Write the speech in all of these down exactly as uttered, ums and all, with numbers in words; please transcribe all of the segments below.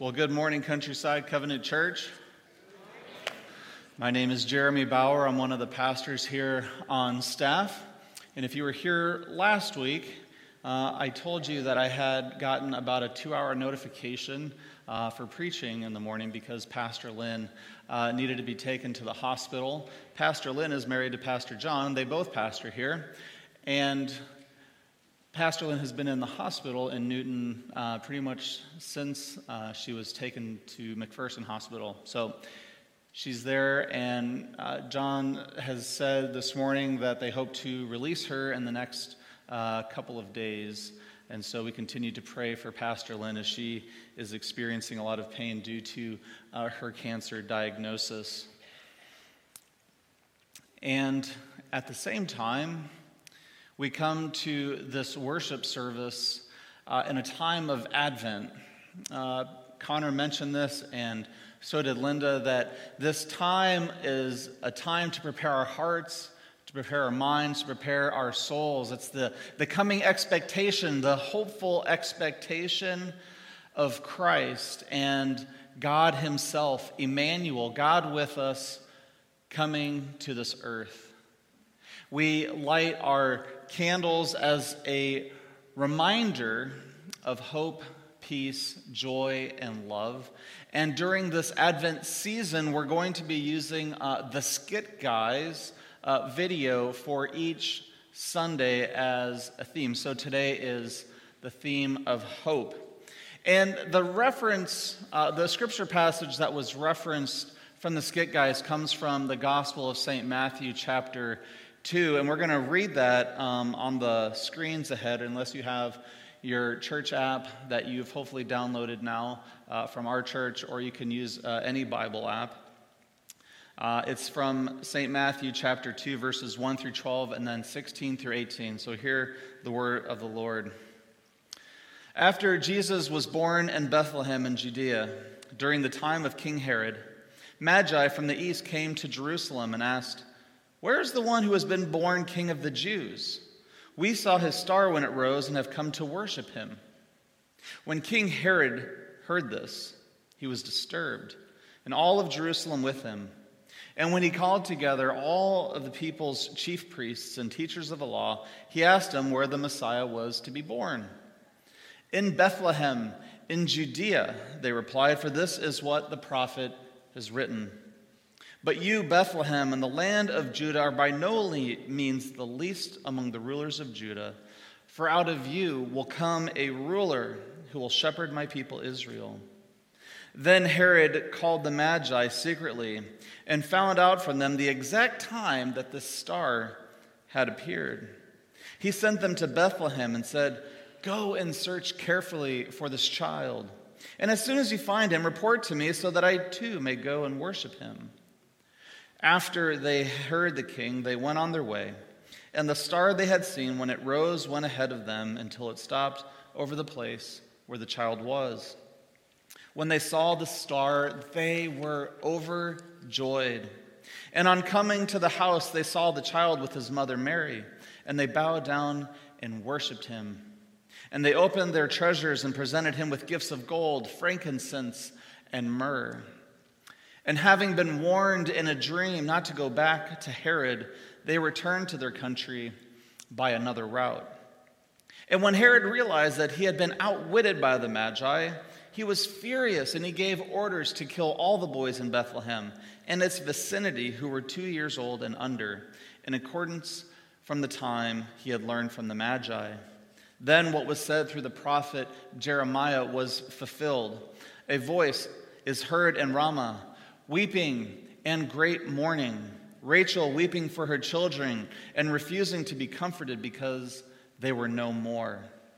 Well, good morning, Countryside Covenant Church. My name is Jeremy Bauer. I'm one of the pastors here on staff. And if you were here last week, uh, I told you that I had gotten about a two-hour notification uh, for preaching in the morning because Pastor Lynn uh, needed to be taken to the hospital. Pastor Lynn is married to Pastor John. They both pastor here. And Pastor Lynn has been in the hospital in Newton uh, pretty much since uh, she was taken to McPherson Hospital. So she's there, and uh, John has said this morning that they hope to release her in the next uh, couple of days. And so we continue to pray for Pastor Lynn as she is experiencing a lot of pain due to uh, her cancer diagnosis. And at the same time, we come to this worship service uh, in a time of Advent. Uh, Connor mentioned this, and so did Linda, that this time is a time to prepare our hearts, to prepare our minds, to prepare our souls. It's the, the coming expectation, the hopeful expectation of Christ and God Himself, Emmanuel, God with us, coming to this earth. We light our candles as a reminder of hope, peace, joy, and love. And during this Advent season, we're going to be using uh, the Skit Guys uh, video for each Sunday as a theme. So today is the theme of hope. And the reference, uh, the scripture passage that was referenced from the Skit Guys comes from the Gospel of Saint Matthew, chapter two, and we're going to read that um, on the screens ahead, unless you have your church app that you've hopefully downloaded now uh, from our church, or you can use uh, any Bible app. Uh, it's from Saint Matthew chapter two, verses one through twelve, and then sixteen through eighteen. So hear the word of the Lord. After Jesus was born in Bethlehem in Judea, during the time of King Herod, Magi from the east came to Jerusalem and asked, "Where is the one who has been born King of the Jews? We saw his star when it rose and have come to worship him." When King Herod heard this, he was disturbed, and all of Jerusalem with him. And when he called together all of the people's chief priests and teachers of the law, he asked them where the Messiah was to be born. "In Bethlehem, in Judea," they replied, "for this is what the prophet has written. But you, Bethlehem, and the land of Judah are by no means the least among the rulers of Judah, for out of you will come a ruler who will shepherd my people Israel." Then Herod called the Magi secretly and found out from them the exact time that the star had appeared. He sent them to Bethlehem and said, "Go and search carefully for this child, and as soon as you find him, report to me so that I too may go and worship him." After they heard the king, they went on their way, and the star they had seen when it rose went ahead of them until it stopped over the place where the child was. When they saw the star, they were overjoyed. And on coming to the house, they saw the child with his mother Mary, and they bowed down and worshipped him. And they opened their treasures and presented him with gifts of gold, frankincense, and myrrh. And having been warned in a dream not to go back to Herod, they returned to their country by another route. And when Herod realized that he had been outwitted by the Magi, he was furious, and he gave orders to kill all the boys in Bethlehem and its vicinity who were two years old and under, in accordance from the time he had learned from the Magi. Then what was said through the prophet Jeremiah was fulfilled. "A voice is heard in Ramah, weeping and great mourning, Rachel weeping for her children and refusing to be comforted because they were no more."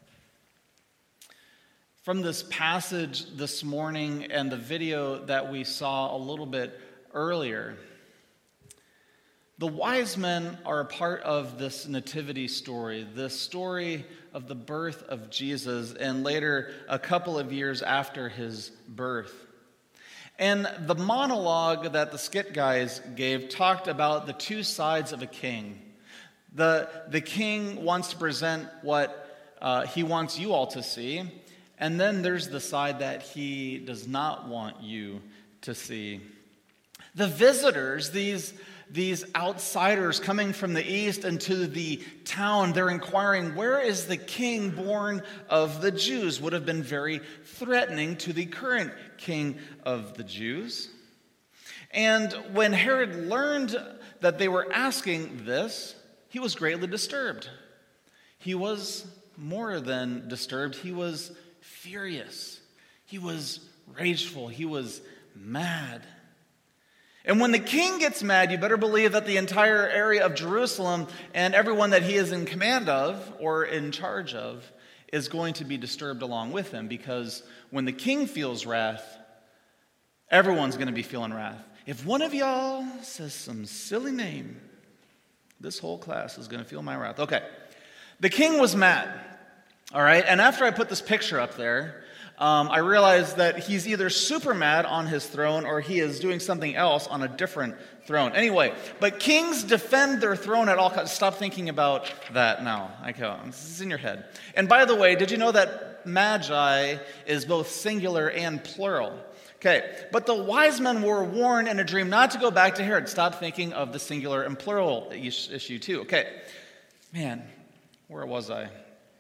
From this passage this morning and the video that we saw a little bit earlier, the wise men are a part of this nativity story, this story of the birth of Jesus, and later a couple of years after his birth. And the monologue that the Skit Guys gave talked about the two sides of a king. The, the king wants to present what uh, he wants you all to see, And then there's the side that he does not want you to see. The visitors, these, these outsiders coming from the east into the town, they're inquiring, where is the king born of the Jews? Would have been very threatening to the current king of the Jews. And when Herod learned that they were asking this, he was greatly disturbed. He was more than disturbed. He was furious. He was rageful. He was mad. And when the king gets mad, you better believe that the entire area of Jerusalem and everyone that he is in command of or in charge of is going to be disturbed along with him, because when the king feels wrath, everyone's going to be feeling wrath. If one of y'all says some silly name, this whole class is going to feel my wrath. Okay. The king was mad. All right. And after I put this picture up there, um, I realized that he's either super mad on his throne or he is doing something else on a different throne. Anyway, but kings defend their throne at all costs. Stop thinking about that now. Okay, this is in your head. And by the way, did you know that magi is both singular and plural? Okay, but the wise men were warned in a dream not to go back to Herod. Stop thinking of the singular and plural issue too. Okay, man, where was I?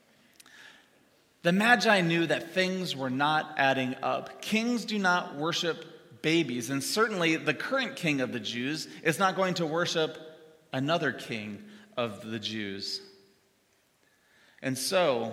The Magi knew that things were not adding up. Kings do not worship babies, and certainly the current king of the Jews is not going to worship another king of the Jews. And so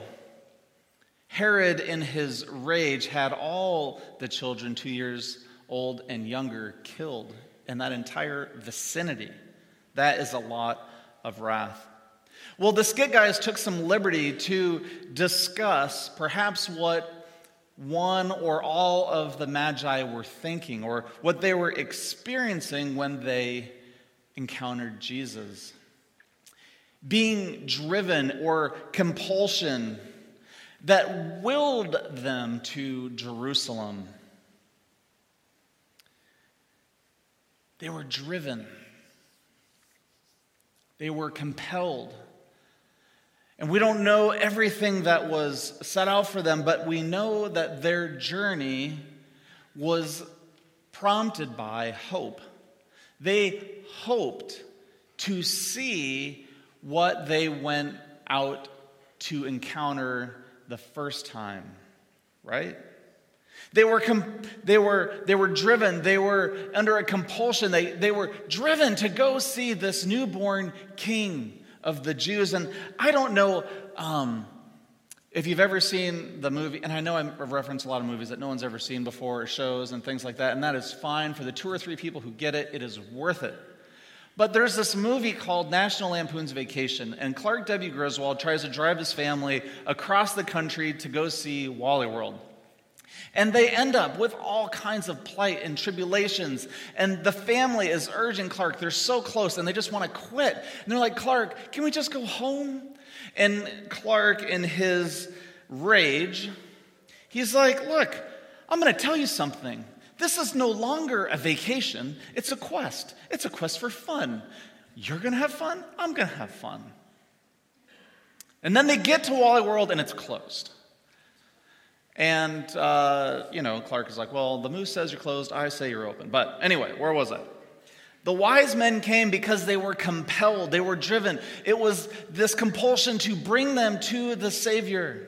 Herod, in his rage, had all the children two years old and younger killed in that entire vicinity. That is a lot of wrath. Well, the skit guys took some liberty to discuss perhaps what one or all of the Magi were thinking, or what they were experiencing when they encountered Jesus. Being driven or compulsion that willed them to Jerusalem. They were driven. They were compelled. And we don't know everything that was set out for them, but we know that their journey was prompted by hope. They hoped to see what they went out to encounter the first time, right? They were com- they were they were driven. They were under a compulsion. They they were driven to go see this newborn king of the Jews. And I don't know um, if you've ever seen the movie, and I know I reference a lot of movies that no one's ever seen before, or shows and things like that, and that is fine. For the two or three people who get it, it is worth it. But there's this movie called National Lampoon's Vacation, and Clark W. Griswold tries to drive his family across the country to go see Wally World. And they end up with all kinds of plight and tribulations. And the family is urging Clark. They're so close, and they just want to quit. And they're like, Clark, can we just go home? And Clark, in his rage, he's like, look, I'm going to tell you something. This is no longer a vacation. It's a quest. It's a quest for fun. You're going to have fun. I'm going to have fun. And then they get to Wally World, and it's closed. And, uh, you know, Clark is like, well, the moose says you're closed. I say you're open. But anyway, where was I? The wise men came because they were compelled. They were driven. It was this compulsion to bring them to the Savior.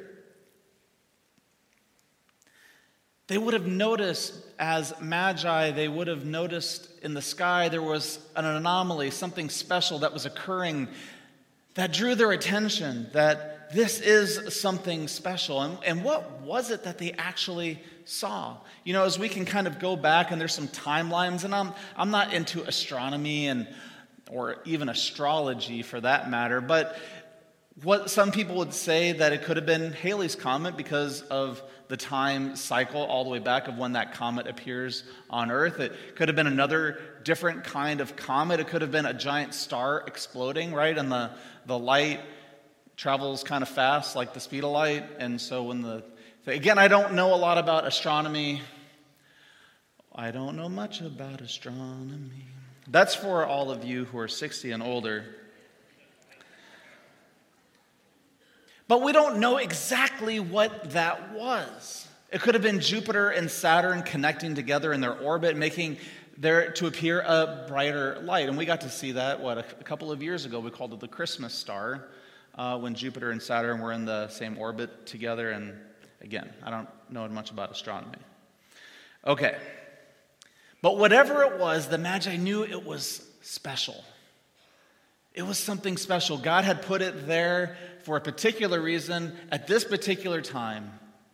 They would have noticed, as Magi, they would have noticed in the sky there was an anomaly, something special that was occurring that drew their attention, that this is something special. And, and what was it that they actually saw? You know, as we can kind of go back, and there's some timelines, and I'm I'm not into astronomy and or even astrology for that matter, but what some people would say that it could have been Halley's Comet because of the time cycle all the way back of when that comet appears on Earth. It could have been another different kind of comet. It could have been a giant star exploding, right? And the, the light travels kind of fast, like the speed of light. And so when the... Again, I don't know a lot about astronomy. I don't know much about astronomy. That's for all of you who are sixty and older. But we don't know exactly what that was. It could have been Jupiter and Saturn connecting together in their orbit, making there to appear a brighter light. And we got to see that, what, a, a couple of years ago. We called it the Christmas star, uh, when Jupiter and Saturn were in the same orbit together. And again, I don't know much about astronomy. Okay. But whatever it was, the Magi knew it was special. It was something special. God had put it there for a particular reason at this particular time.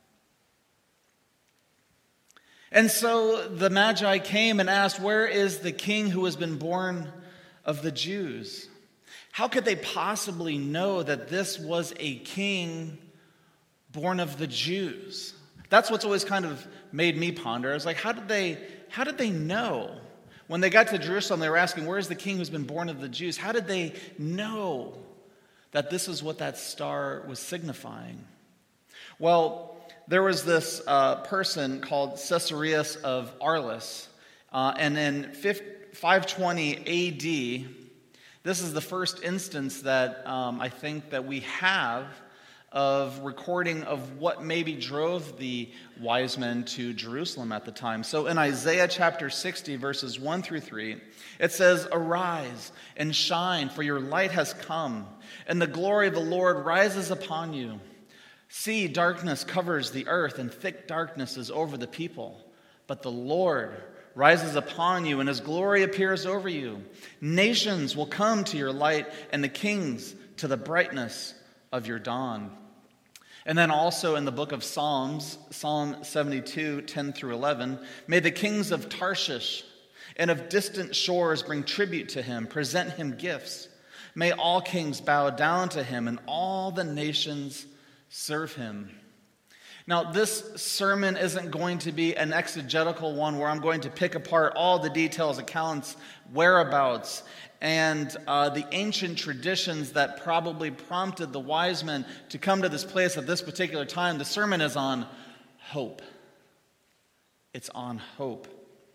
And so the Magi came and asked, "Where is the king who has been born of the Jews?" How could they possibly know that this was a king born of the Jews? That's what's always kind of made me ponder. I was like, how did they, how did they know? When they got to Jerusalem, they were asking, "Where is the king who's been born of the Jews?" How did they know that this is what that star was signifying? Well, there was this uh, person called Caesarius of Arles, uh, and in five twenty A D, this is the first instance that um, I think that we have of recording of what maybe drove the wise men to Jerusalem at the time. So in Isaiah chapter sixty, verses one through three, it says, "Arise and shine, for your light has come, and the glory of the Lord rises upon you. See, darkness covers the earth, and thick darkness is over the people. But the Lord rises upon you, and his glory appears over you. Nations will come to your light, and the kings to the brightness of your dawn." And then also in the book of Psalms, Psalm seventy-two, ten through eleven, "May the kings of Tarshish and of distant shores bring tribute to him, present him gifts. May all kings bow down to him, and all the nations serve him." Now, this sermon isn't going to be an exegetical one where I'm going to pick apart all the details, accounts, whereabouts, and uh, the ancient traditions that probably prompted the wise men to come to this place at this particular time. The sermon is on hope. It's on hope.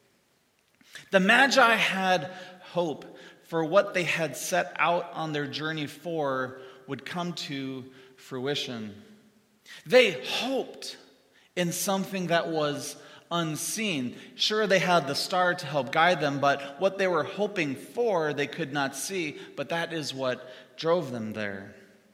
The Magi had hope for what they had set out on their journey for would come to fruition. They hoped in something that was unseen. Sure, they had the star to help guide them, but what they were hoping for, they could not see, but that is what drove them there.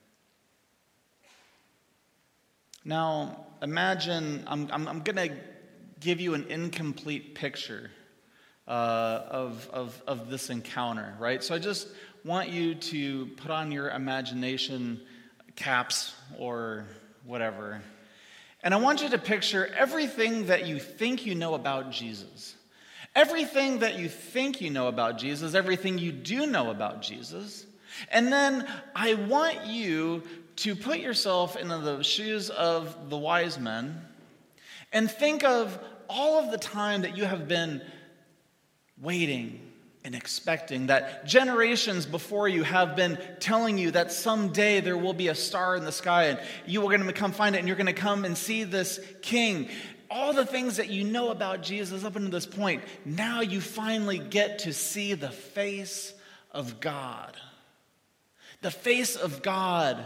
Now, imagine, I'm, I'm, I'm going to give you an incomplete picture uh, of, of, of this encounter, right? So I just want you to put on your imagination caps or whatever. And I want you to picture everything that you think you know about Jesus. Everything that you think you know about Jesus, everything you do know about Jesus. And then I want you to put yourself in the shoes of the wise men and think of all of the time that you have been waiting and expecting, that generations before you have been telling you that someday there will be a star in the sky and you are going to come find it and you're going to come and see this king. All the things that you know about Jesus up until this point, now you finally get to see the face of God. The face of God.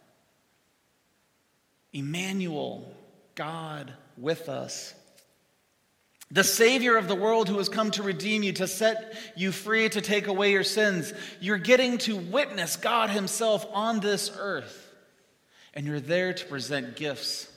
Emmanuel, God with us. The Savior of the world who has come to redeem you, to set you free, to take away your sins. You're getting to witness God himself on this earth. And you're there to present gifts.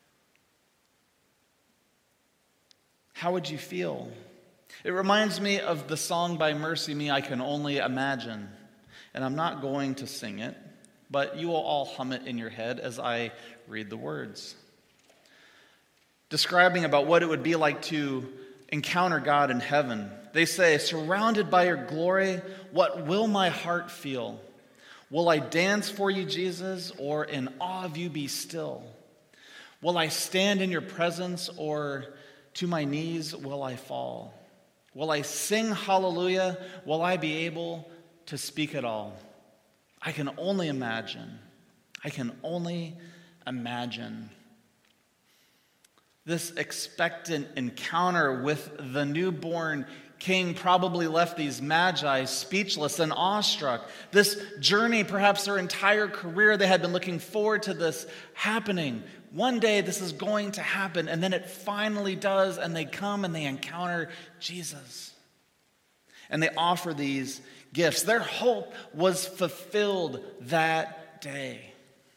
How would you feel? It reminds me of the song by Mercy Me, "I Can Only Imagine." And I'm not going to sing it, but you will all hum it in your head as I read the words. Describing about what it would be like to encounter God in heaven. They say, "Surrounded by your glory, what will my heart feel? Will I dance for you, Jesus, or in awe of you be still? Will I stand in your presence, or to my knees will I fall? Will I sing hallelujah? Will I be able to speak at all? I can only imagine. I can only imagine." This expectant encounter with the newborn king probably left these magi speechless and awestruck. This journey, perhaps their entire career, they had been looking forward to this happening. One day this is going to happen, and then it finally does, and they come and they encounter Jesus. And they offer these gifts. Their hope was fulfilled that day.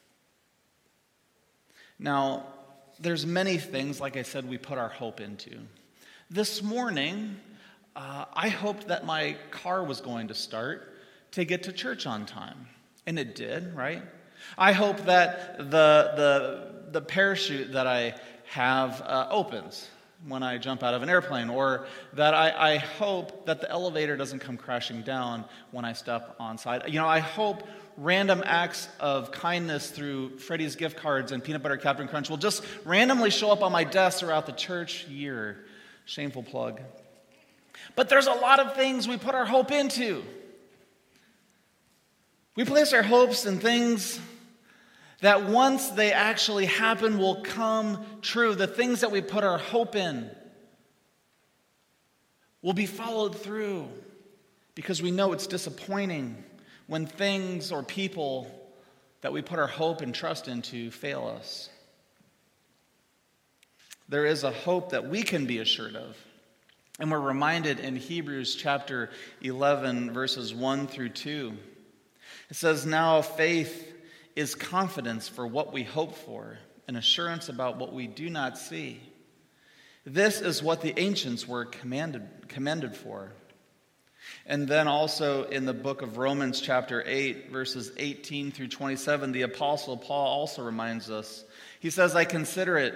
Now, there's many things, like I said, we put our hope into. This morning, uh, I hoped that my car was going to start to get to church on time. And it did, right? I hope that the the, the parachute that I have uh, opens when I jump out of an airplane, or that I, I hope that the elevator doesn't come crashing down when I step on side. You know, I hope random acts of kindness through Freddy's gift cards and peanut butter Captain Crunch will just randomly show up on my desk throughout the church year. Shameful plug. But there's a lot of things we put our hope into. We place our hopes in things that once they actually happen will come true. The things that we put our hope in will be followed through because we know it's disappointing when things or people that we put our hope and trust into fail us. There is a hope that we can be assured of. And we're reminded in Hebrews chapter eleven, verses one through two. It says, "Now faith is confidence for what we hope for, and assurance about what we do not see. This is what the ancients were commanded, commended for." And then also in the book of Romans chapter eight, verses eighteen through twenty-seven, the Apostle Paul also reminds us. He says, I consider it,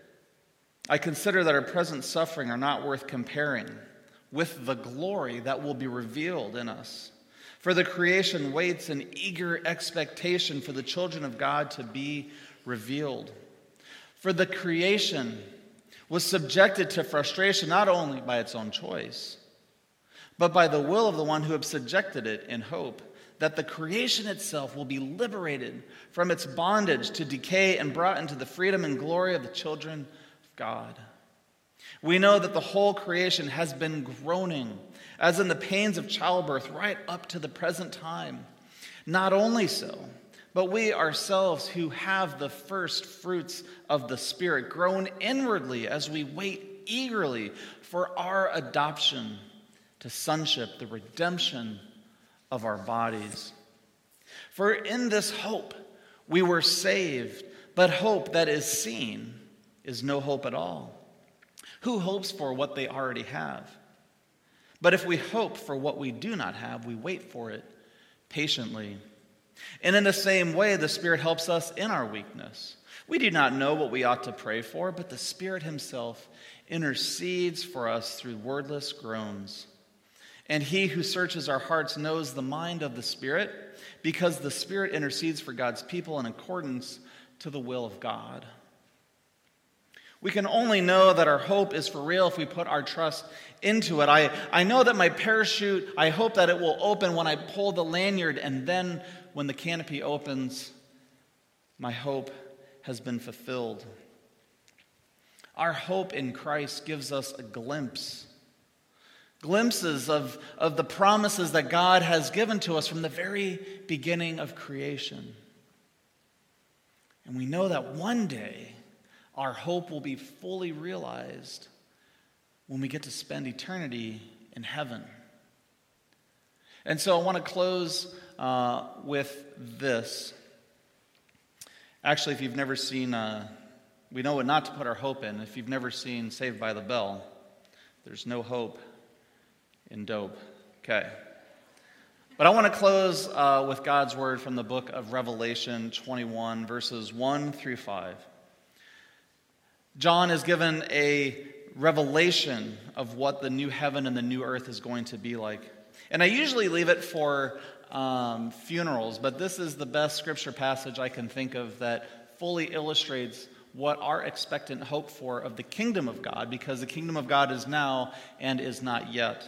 I consider that our present suffering are not worth comparing with the glory that will be revealed in us. For the creation waits in eager expectation for the children of God to be revealed. For the creation was subjected to frustration not only by its own choice, but by the will of the one who had subjected it in hope that the creation itself will be liberated from its bondage to decay and brought into the freedom and glory of the children of God. We know that the whole creation has been groaning, as in the pains of childbirth, right up to the present time. Not only so, but we ourselves who have the first fruits of the Spirit groan inwardly as we wait eagerly for our adoption to sonship, the redemption of our bodies. For in this hope we were saved, but hope that is seen is no hope at all. Who hopes for what they already have? But if we hope for what we do not have, we wait for it patiently. And in the same way, the Spirit helps us in our weakness. We do not know what we ought to pray for, but the Spirit himself intercedes for us through wordless groans. And he who searches our hearts knows the mind of the Spirit, because the Spirit intercedes for God's people in accordance to the will of God. We can only know that our hope is for real if we put our trust into it. I, I know that my parachute, I hope that it will open when I pull the lanyard, and then when the canopy opens, my hope has been fulfilled. Our hope in Christ gives us a glimpse, glimpses of, of the promises that God has given to us from the very beginning of creation. And we know that one day, our hope will be fully realized when we get to spend eternity in heaven. And so I want to close uh, with this. Actually, if you've never seen, uh, we know what not to put our hope in. If you've never seen Saved by the Bell, there's no hope in dope. Okay. But I want to close uh, with God's word from the book of Revelation twenty-one, verses one through five. John is given a revelation of what the new heaven and the new earth is going to be like. And I usually leave it for um, funerals, but this is the best scripture passage I can think of that fully illustrates what our expectant hope for of the kingdom of God, because the kingdom of God is now and is not yet.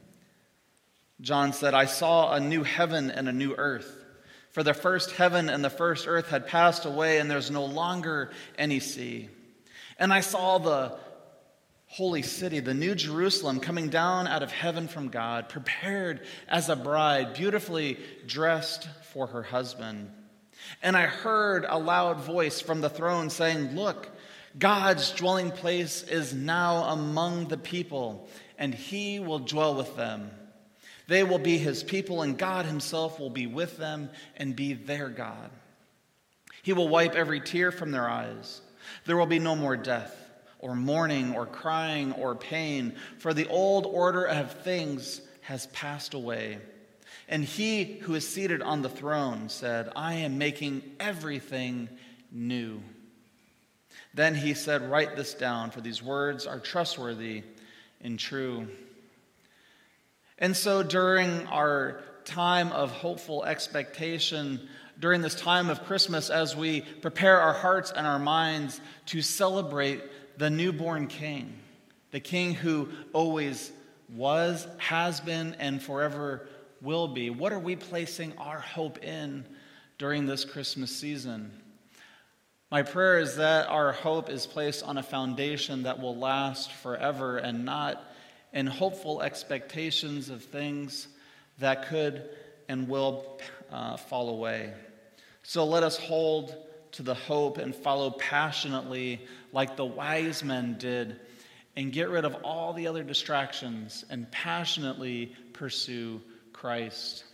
John said, I saw a new heaven and a new earth, for the first heaven and the first earth had passed away, and there's no longer any sea. And I saw the holy city, the new Jerusalem, coming down out of heaven from God, prepared as a bride, beautifully dressed for her husband. And I heard a loud voice from the throne saying, "Look, God's dwelling place is now among the people, and he will dwell with them. They will be his people, and God himself will be with them and be their God. He will wipe every tear from their eyes. There will be no more death, or mourning, or crying, or pain, for the old order of things has passed away." And he who is seated on the throne said, "I am making everything new." Then he said, "Write this down, for these words are trustworthy and true." And so during our time of hopeful expectation, during this time of Christmas, as we prepare our hearts and our minds to celebrate the newborn King, the King who always was, has been, and forever will be, what are we placing our hope in during this Christmas season? My prayer is that our hope is placed on a foundation that will last forever and not in hopeful expectations of things that could and will uh, fall away. So let us hold to the hope and follow passionately like the wise men did, and get rid of all the other distractions and passionately pursue Christ.